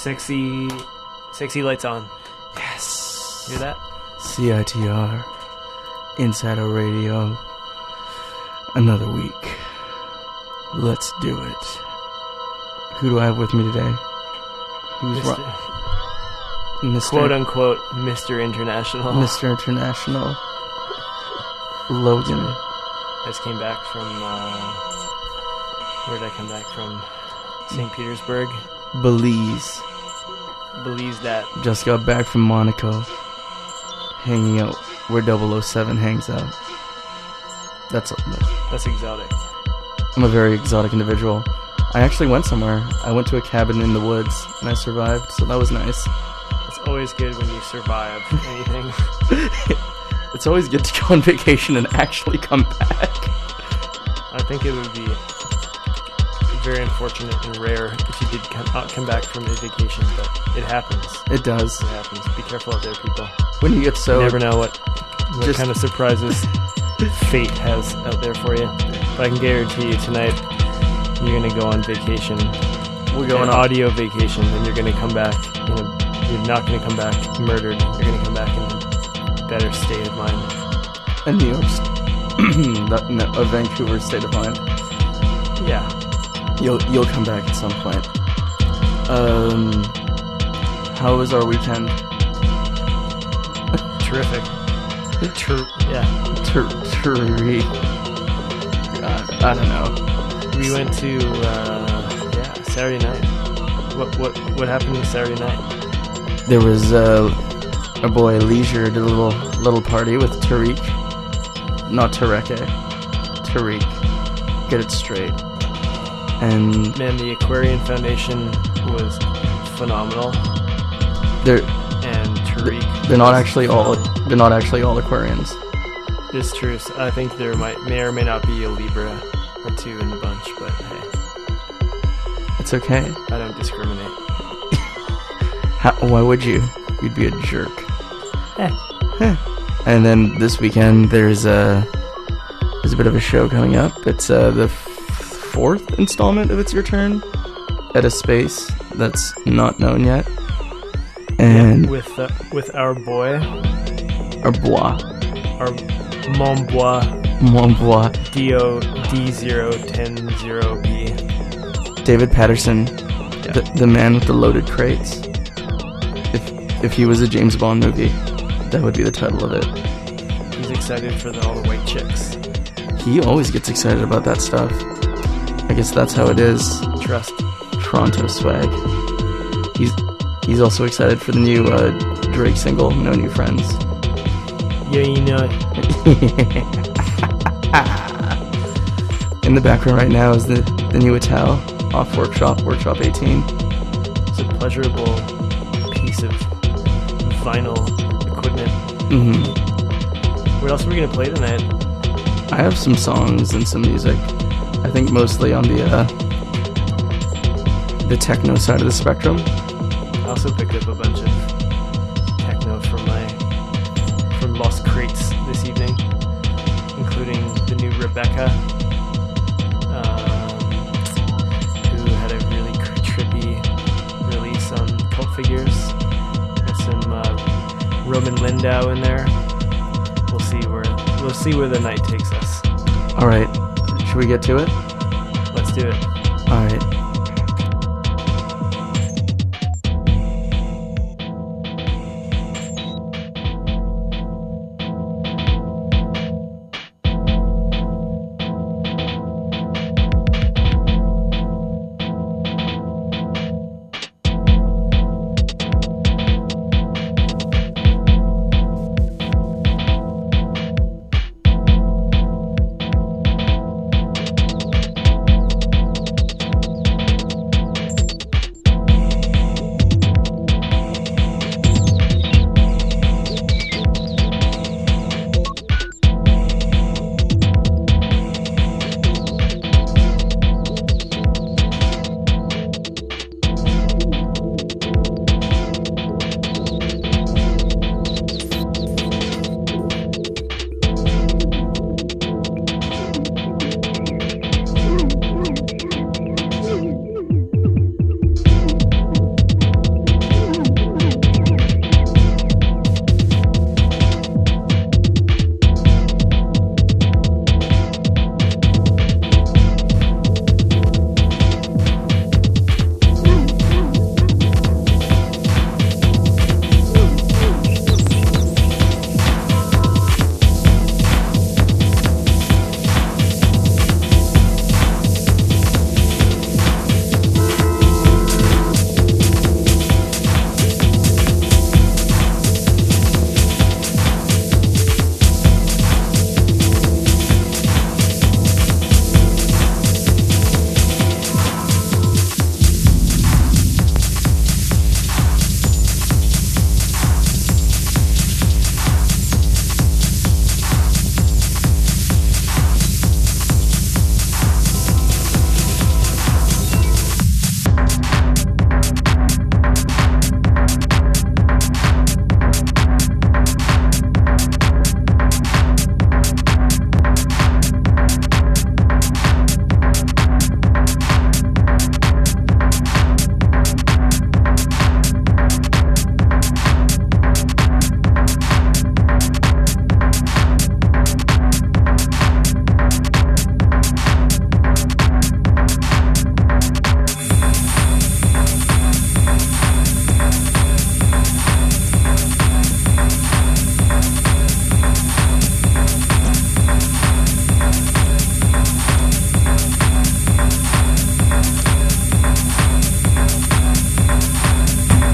Sexy lights on. Yes. Hear that? CITR. Insider Radio. Another week. Let's do it. Who do I have with me today? Who's Mr. Quote unquote Mr. International. Mr. International. Logan. I just came back from where did I come back from? St. Petersburg. Belize. That. Just got back from Monaco. Hanging out where 007 hangs out. That's exotic. I'm a very exotic individual. I actually went somewhere. I went to a cabin in the woods and I survived, so that was nice. It's always good when you survive anything. It's always good to go on vacation and actually come back. I think it would be very unfortunate and rare if you did not come back from a vacation, but it happens. It does. It happens. Be careful out there, people. When you get so... You never know what kind of surprises fate has out there for you. But I can guarantee you tonight, you're going to go on vacation. We're going on audio vacation, and you're going to come back, you're not going to come back murdered. You're going to come back in a better state of mind. And New York's... a Vancouver state of mind. Yeah. You'll come back at some point. How was our weekend? Terrific. I don't know. We went to Saturday night. What happened Saturday night? There was our boy Leisure did a little party with Tariq. Not Tareke. Tariq. Get it straight. And man, the Aquarian Foundation was phenomenal. They're not actually all Aquarians. It's true. So I think there may or may not be a Libra or two in the bunch, but hey, it's okay. I don't discriminate. Why would you? You'd be a jerk. And then this weekend there's a bit of a show coming up. It's the fourth installment of It's Your Turn at a space that's not known yet. And with our boy, our bois, our Montbois D010B, David Patterson, the man with the loaded crates. If he was a James Bond movie, that would be the title of it. He's excited for all the white chicks. He always gets excited about that stuff. I guess that's how it is. Trust. Toronto swag. He's also excited for the new Drake single, No New Friends. Yeah, you know it. In the background right now is the new Ital off Workshop 18. It's a pleasurable piece of vinyl equipment. Mm-hmm. What else are we going to play tonight? I have some songs and some music. I think mostly on the techno side of the spectrum. I also picked up a bunch of techno from Lost Crates this evening, including the new Rebecca, who had a really trippy release on Cult Figures. There's some Roman Lindau in there. We'll see where the night takes us. All right, should we get to it? Let's do it. All right.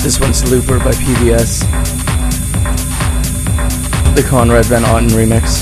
This one's Looper by PBS. The Conrad Van Otten remix.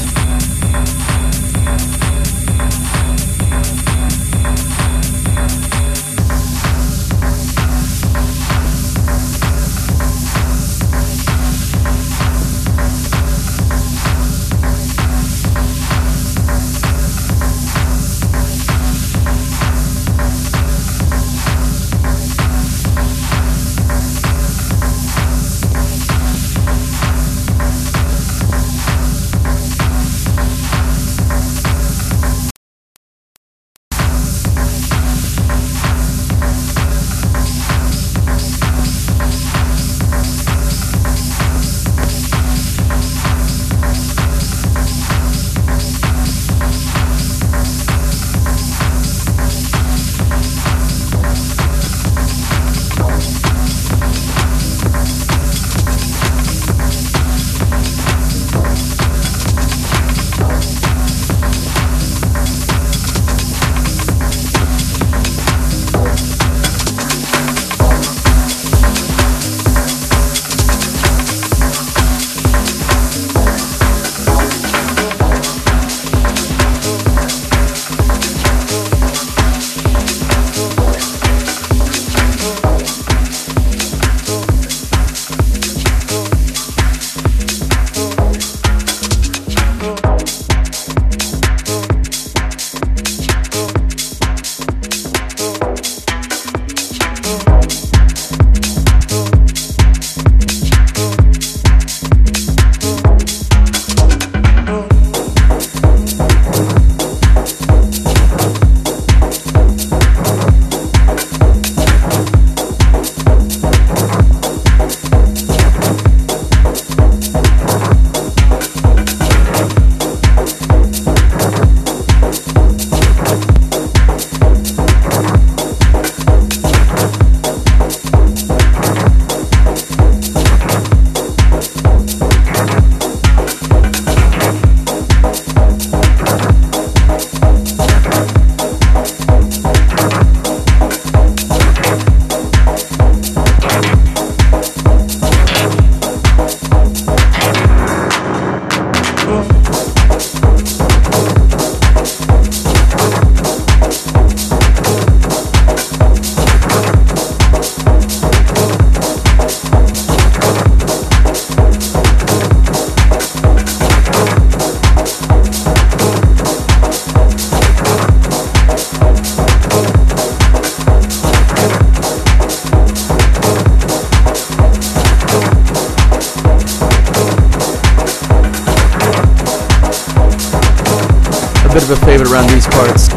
Bit of a favorite around these parts.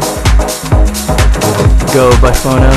Go by Phono.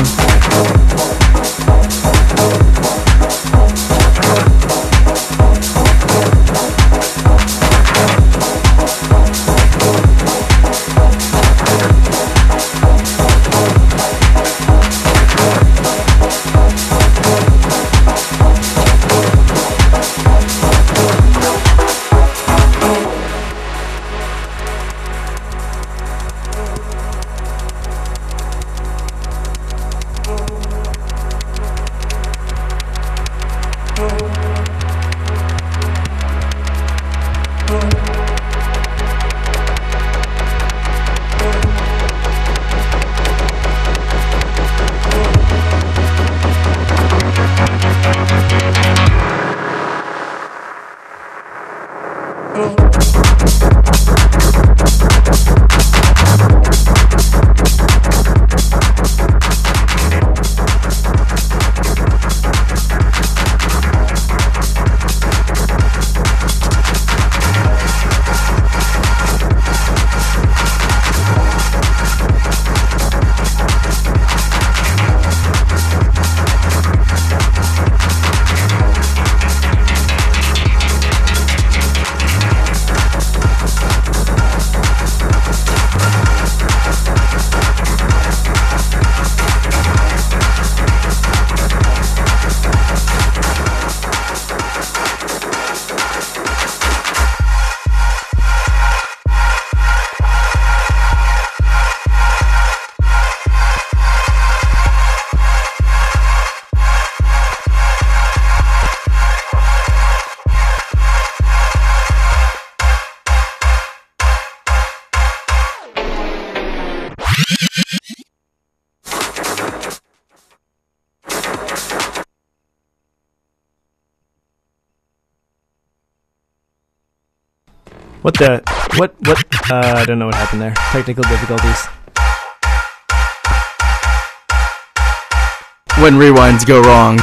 What? I don't know what happened there. Technical difficulties. When rewinds go wrong.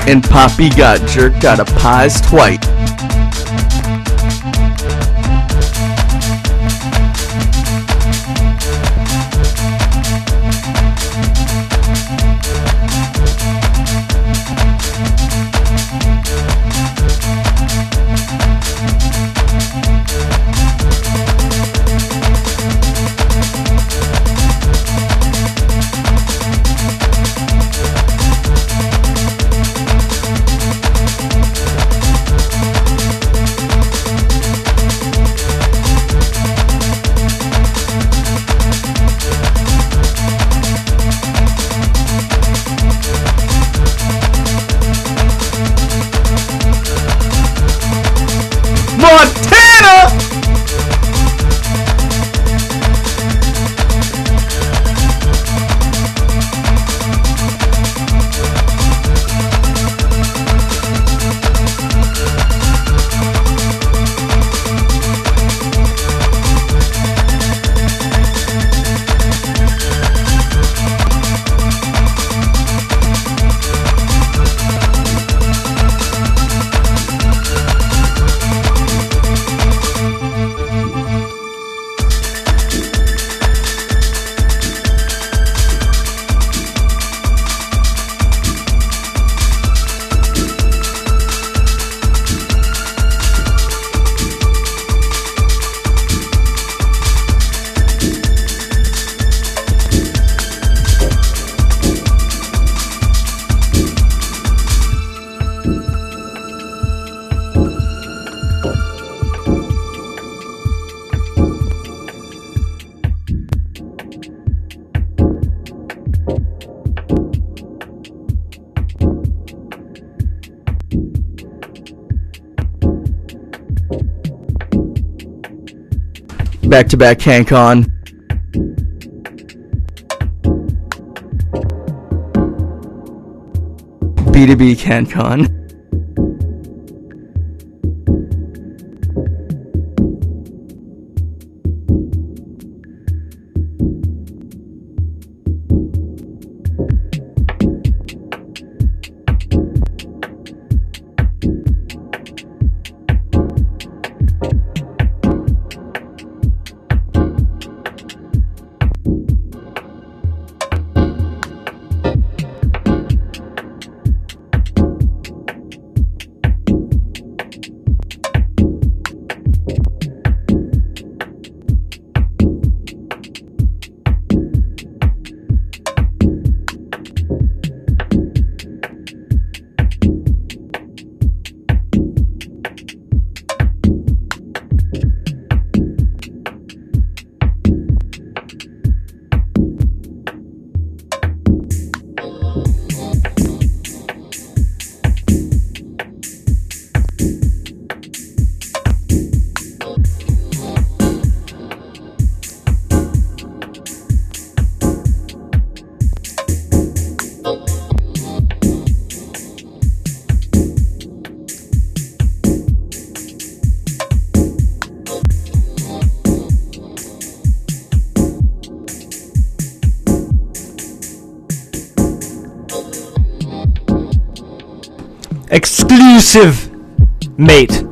and Poppy got jerked out of Pie's twite. Montana! Back-to-back CanCon. B2B CanCon. Exclusive, mate.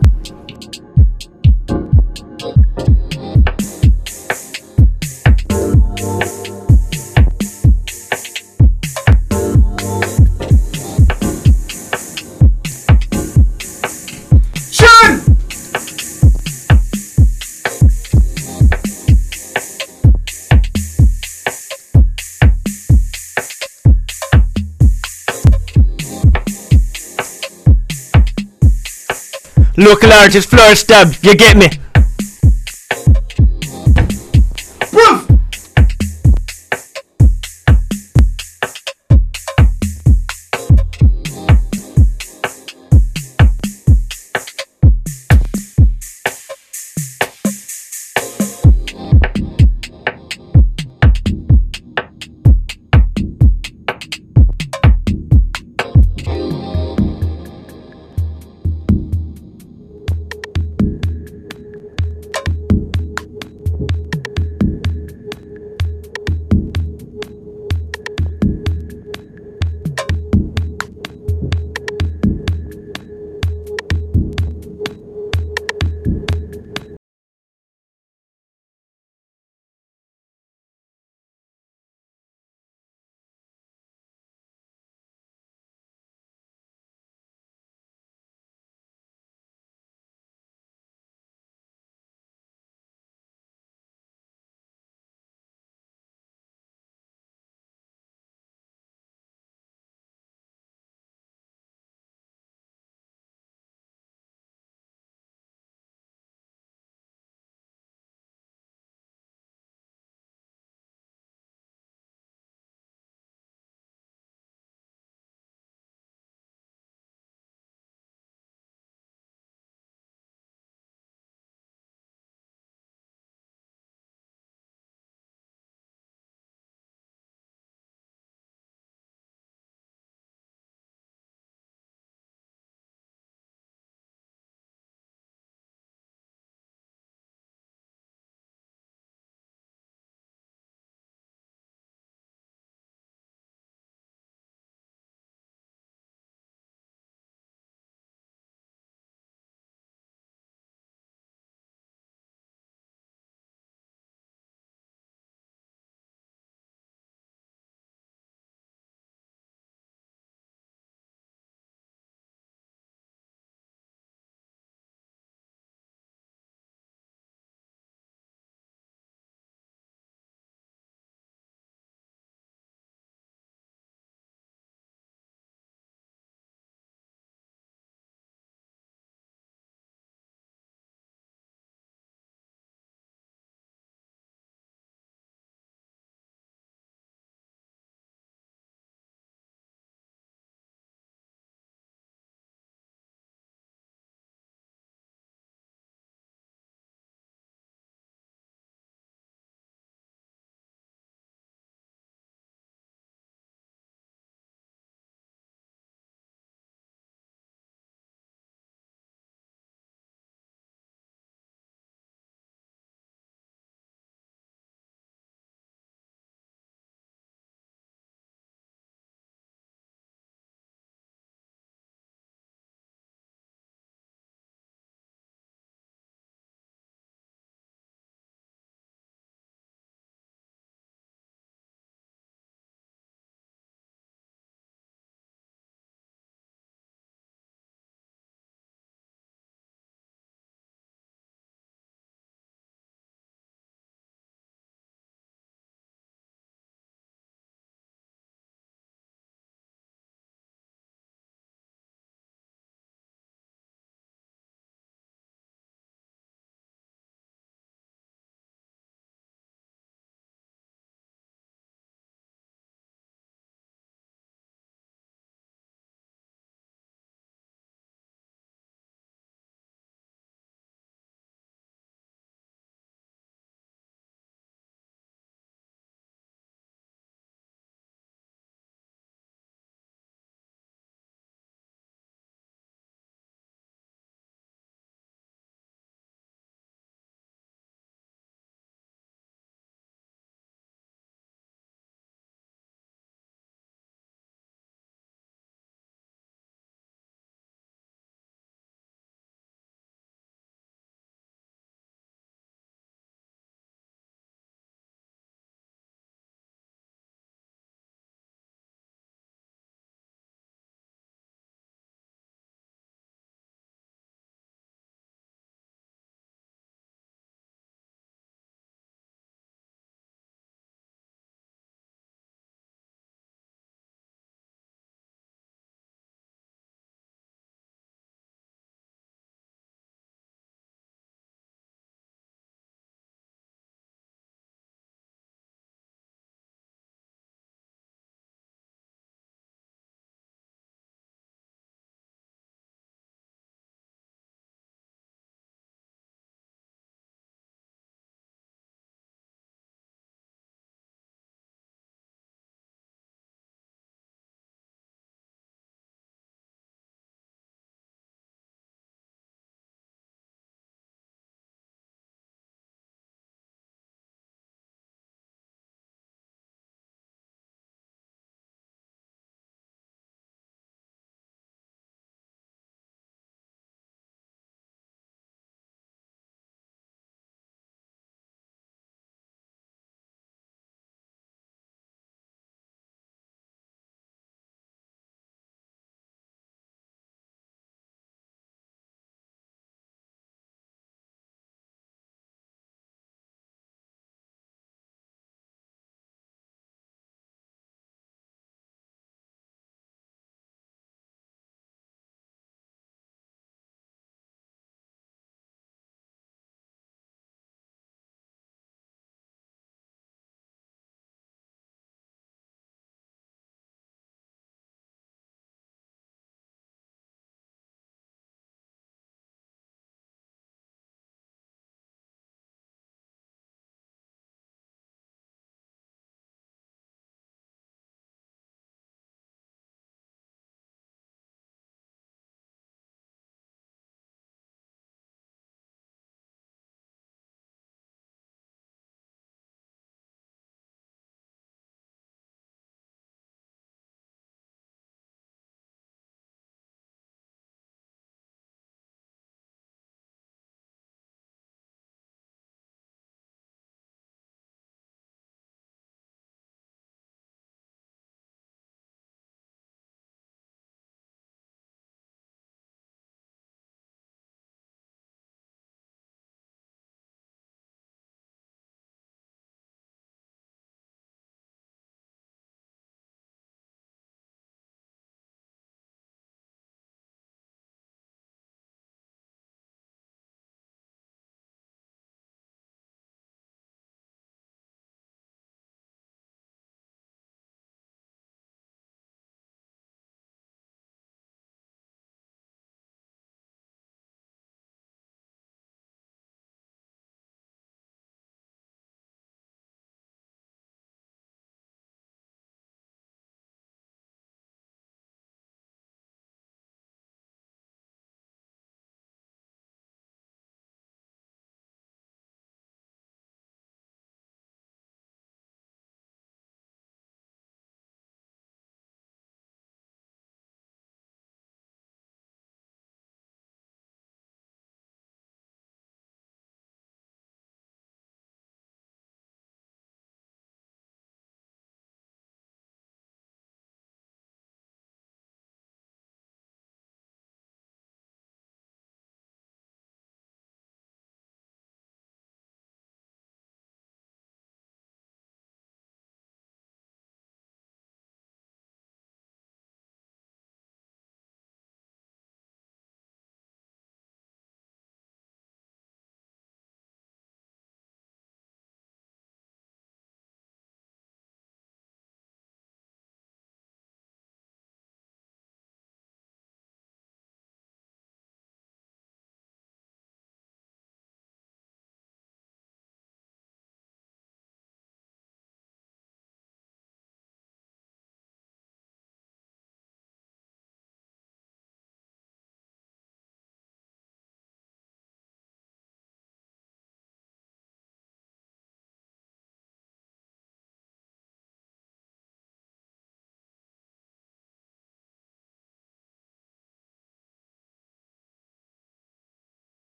Local artist floor stab, you get me? Woof!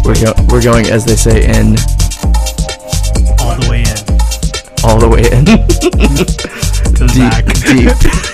We're going, as they say, in. All the way in. All the way in. To the back. Deep.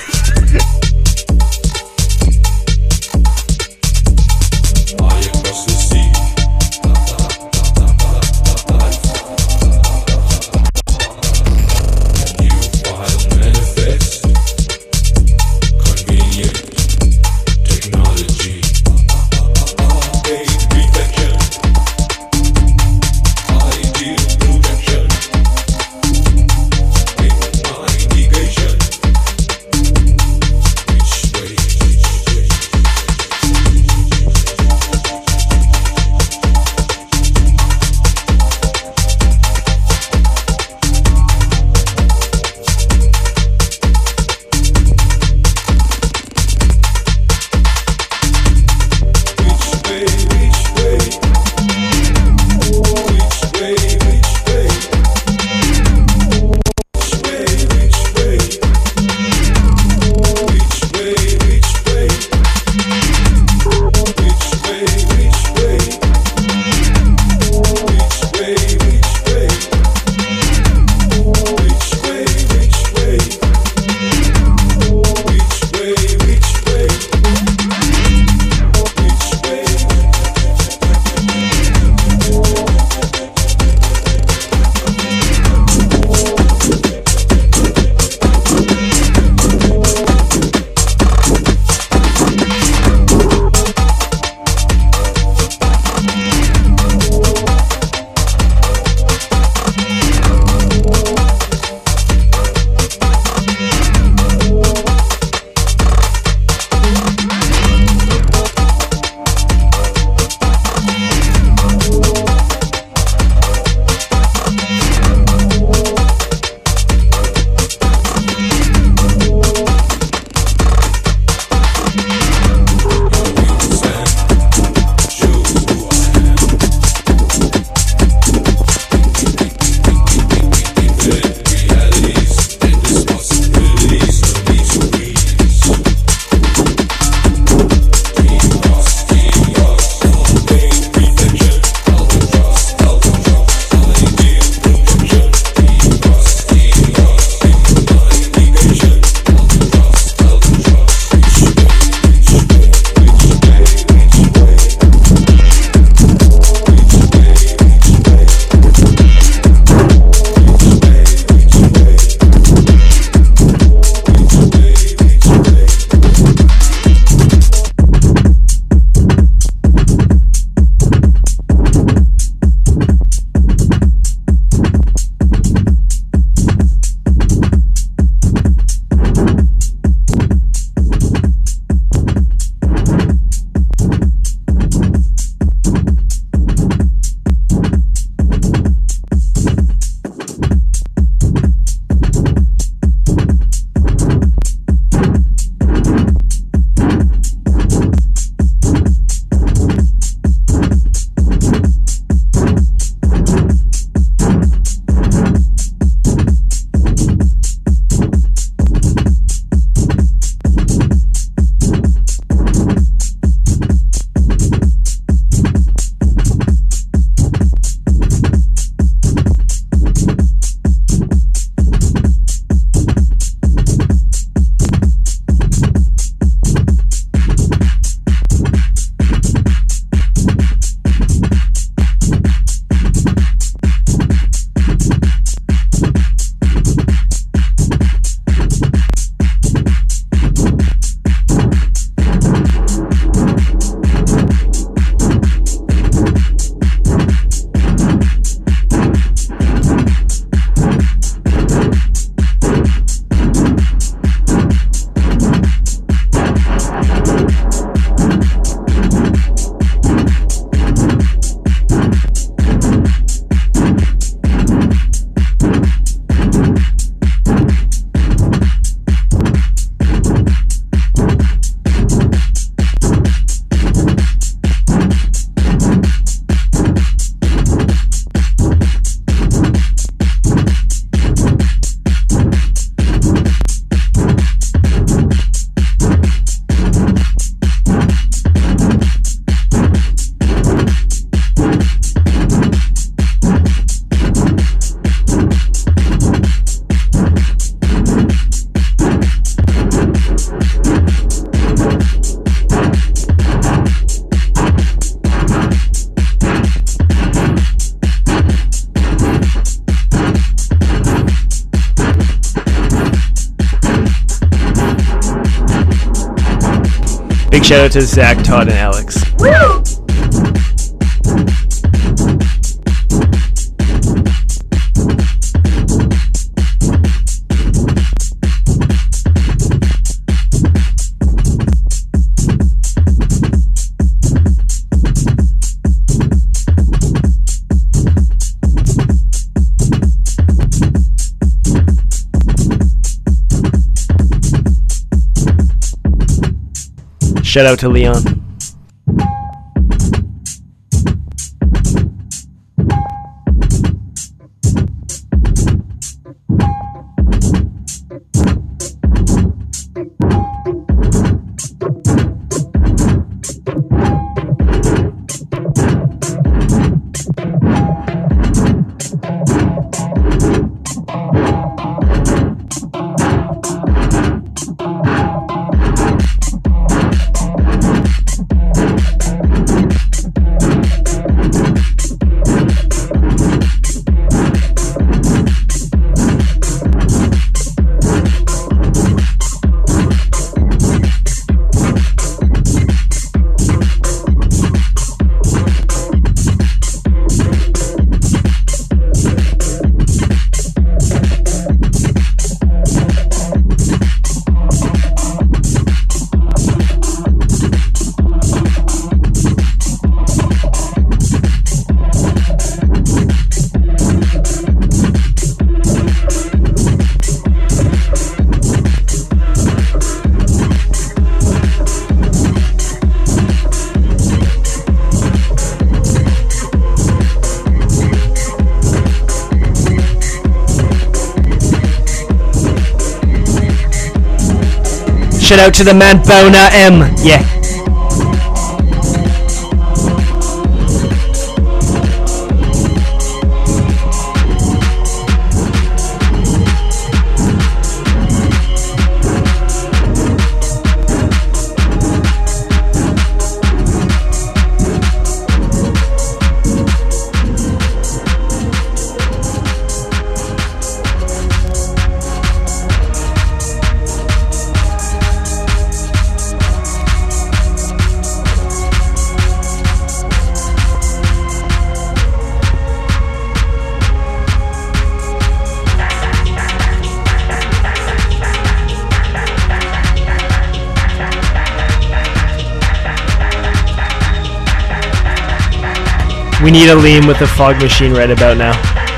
Big shout out to Zach, Todd, and Alex. Woo! Shout out to Leon. Shout out to the man Bona M. Yeah. We need a Liam with the fog machine right about now.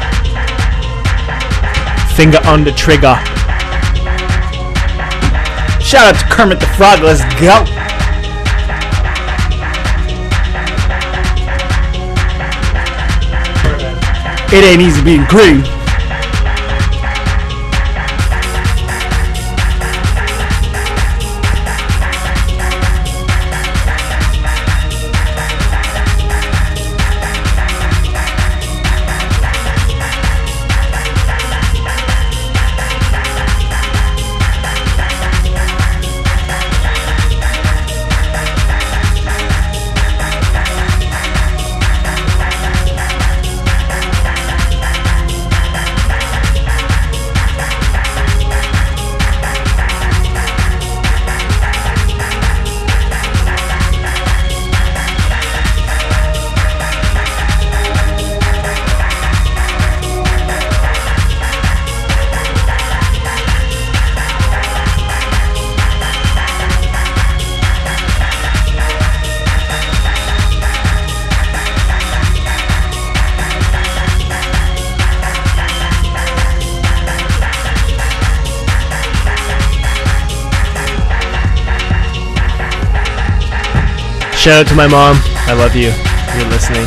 Finger on the trigger. Shout out to Kermit the Frog, let's go! It ain't easy being green. Shout out to my mom. I love you. You're listening.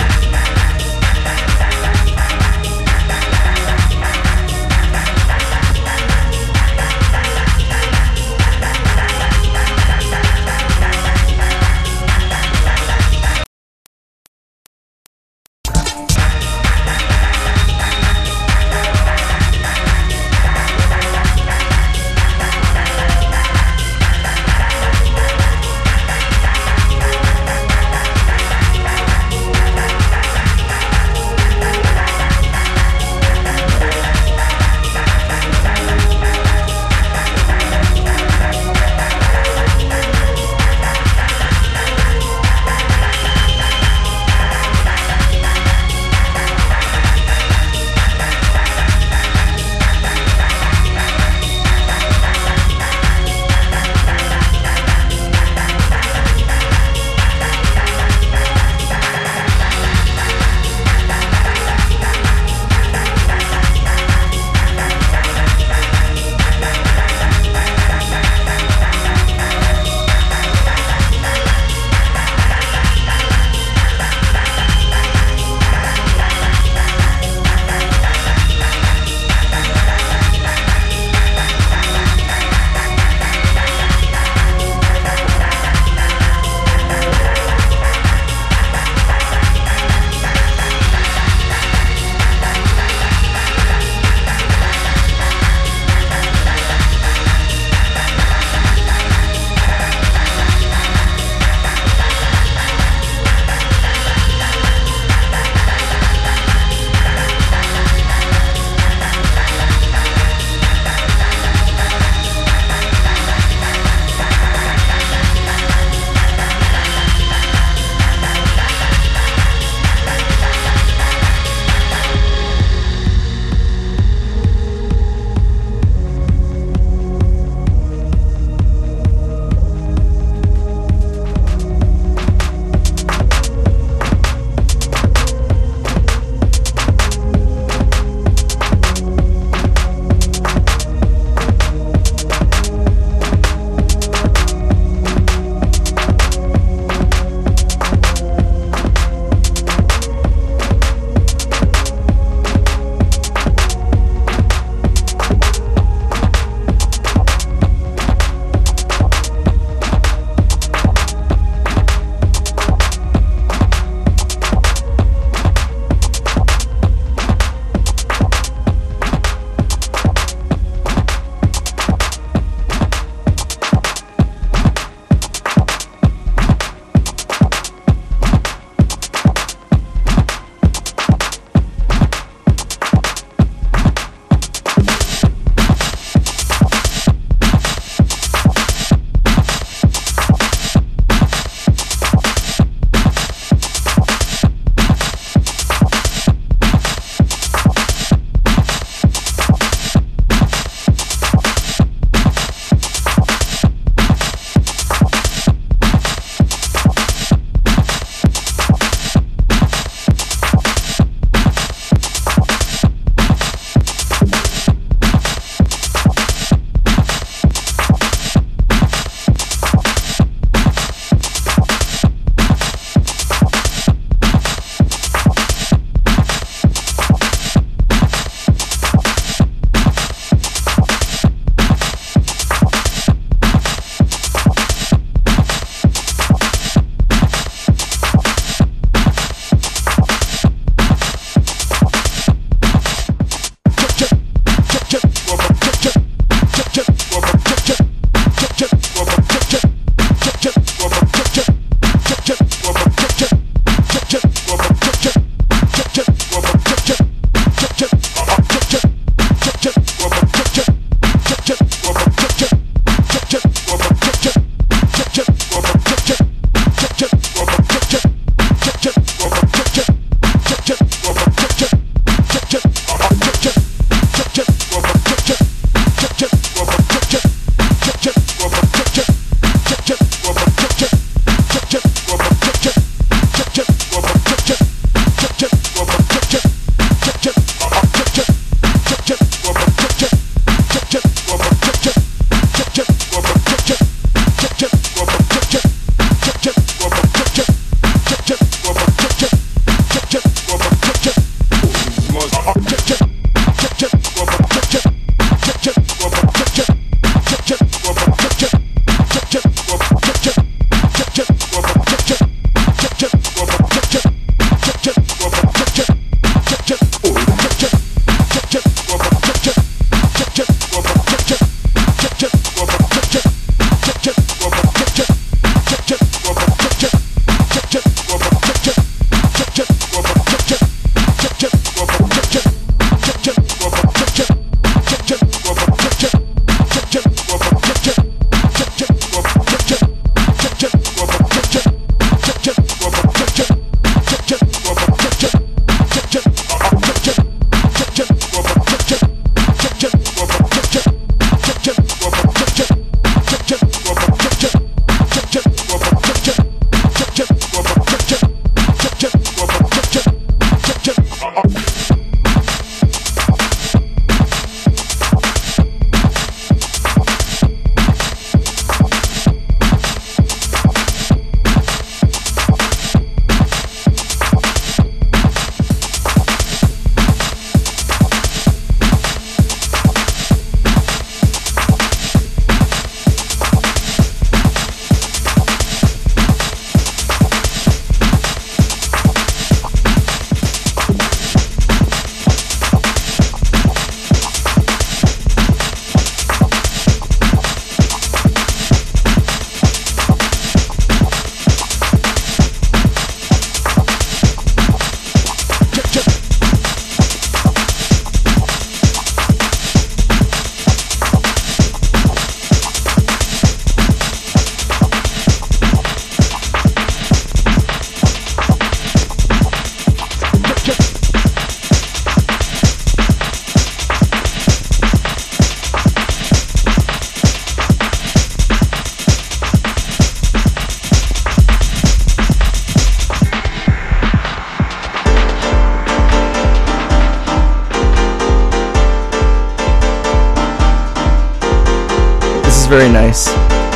very nice.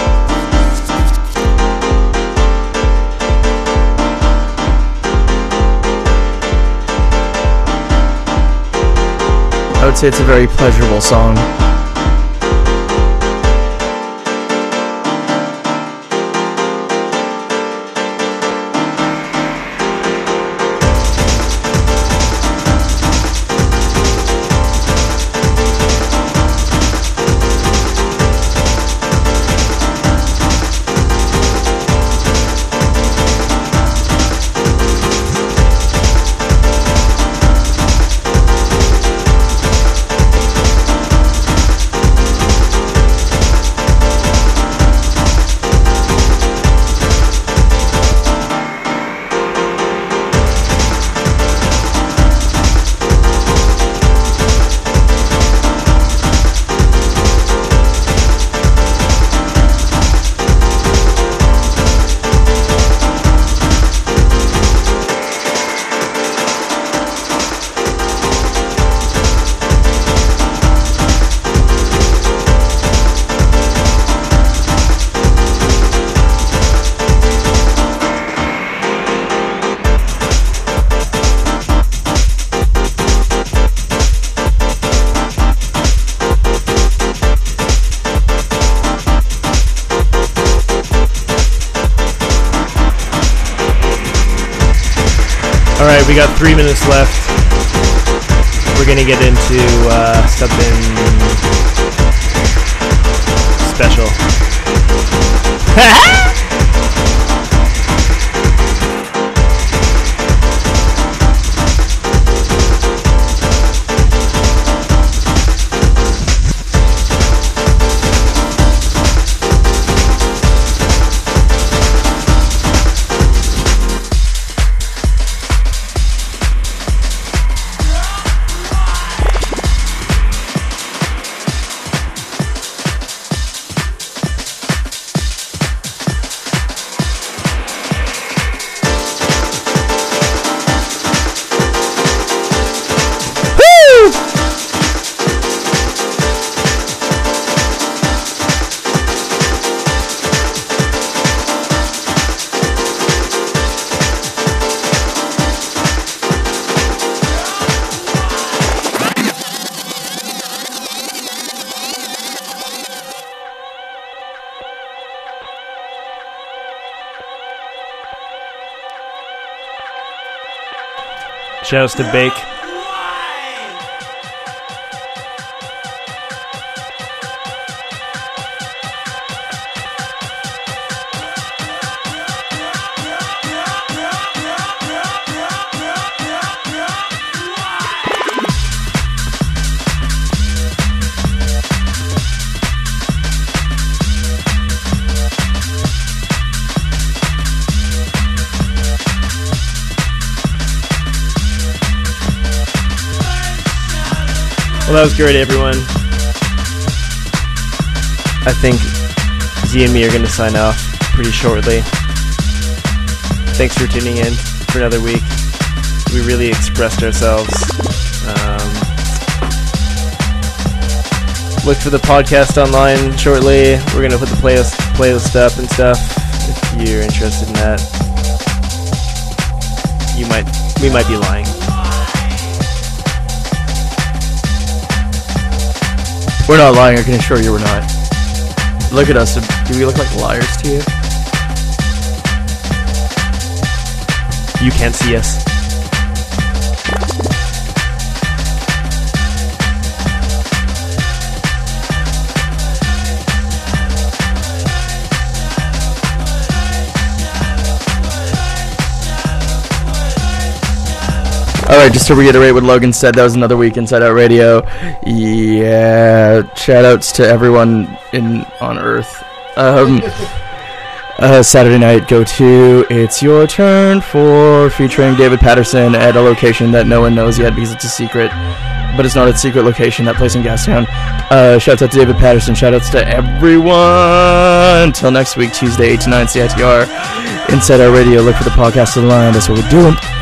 I would say it's a very pleasurable song. Alright, we got 3 minutes left. We're gonna get into something special. Shoutouts to Bake. Well, that was great, everyone. I think Z and me are going to sign off pretty shortly. Thanks for tuning in for another week. We really expressed ourselves. Look for the podcast online shortly. We're going to put the playlist up and stuff. If you're interested in that, we might be lying. We're not lying, I can assure you we're not. Look at us, do we look like liars to you? You can't see us. Alright, just to reiterate what Logan said, that was another week Inside Out Radio. Yeah, shoutouts to everyone on Earth. Saturday night, go to It's Your Turn for featuring David Patterson at a location that no one knows yet because it's a secret. But it's not a secret location, that place in Gastown. Shoutouts out to David Patterson, shoutouts to everyone. Until next week, Tuesday, 8 to 9, CITR. Inside Out Radio, look for the podcast online, that's what we're doing.